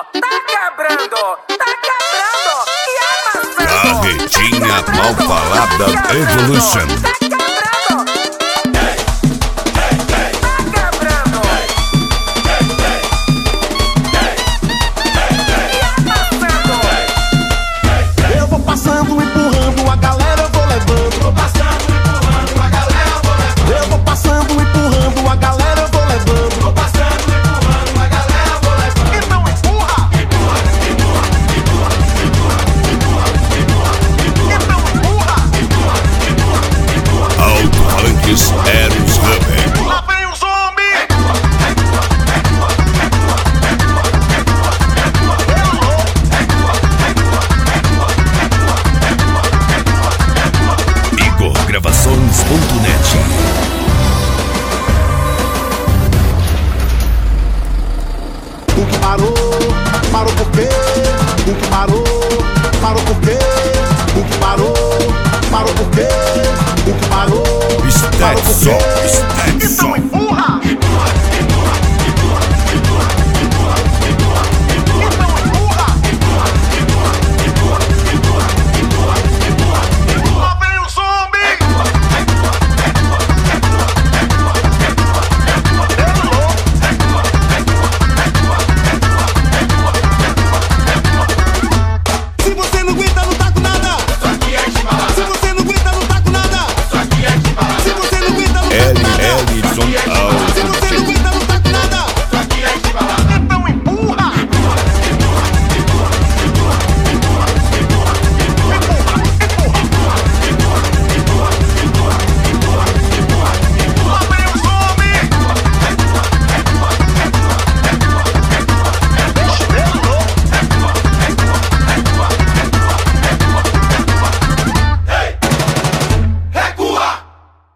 Carretinha mal falada Evolution. Eu vou passando, empurrando, a galera eu vou levando. Vou passando, empurrando, a galera eu vou levando. Eu vou passando, empurrando, a galera eu vou levando. Vou passando, empurrando, a galera eu vou levando. Então empurra! Empurra, empurra, empurra, empurra, empurra, empurra, empurra. Então empurra! Empurra, empurra, empurra. Alto-Ranques Eros Rubber. Lá vem o zombie! Gravações.net. O que parou, parou por quê? O que parou, parou por quê? O que parou, parou por quê? O que parou, parou por quê? Stetson. Então empurra! Empurra!